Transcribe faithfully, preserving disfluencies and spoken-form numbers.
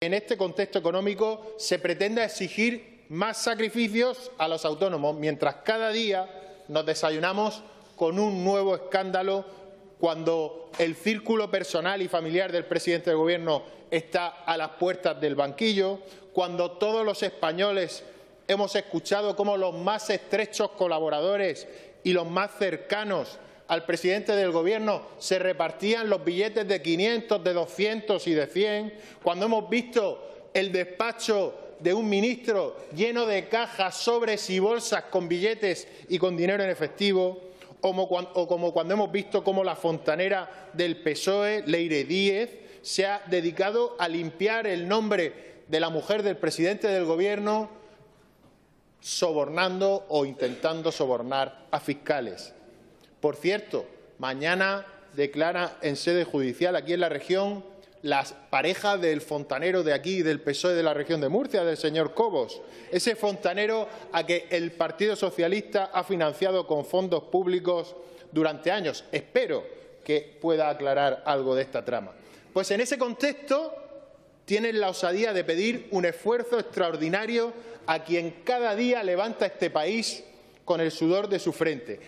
En este contexto económico se pretenda exigir más sacrificios a los autónomos, mientras cada día nos desayunamos con un nuevo escándalo cuando el círculo personal y familiar del presidente del Gobierno está a las puertas del banquillo, cuando todos los españoles hemos escuchado cómo los más estrechos colaboradores y los más cercanos al presidente del Gobierno se repartían los billetes de quinientos, de doscientos y de cien, cuando hemos visto el despacho de un ministro lleno de cajas, sobres y bolsas con billetes y con dinero en efectivo, o como cuando hemos visto cómo la fontanera del P S O E, Leire Díez, se ha dedicado a limpiar el nombre de la mujer del presidente del Gobierno, sobornando o intentando sobornar a fiscales. Por cierto, mañana declara en sede judicial aquí en la región las parejas del fontanero de aquí, del P S O E de la región de Murcia, del señor Cobos, ese fontanero a que el Partido Socialista ha financiado con fondos públicos durante años. Espero que pueda aclarar algo de esta trama. Pues en ese contexto tienen la osadía de pedir un esfuerzo extraordinario a quien cada día levanta este país con el sudor de su frente,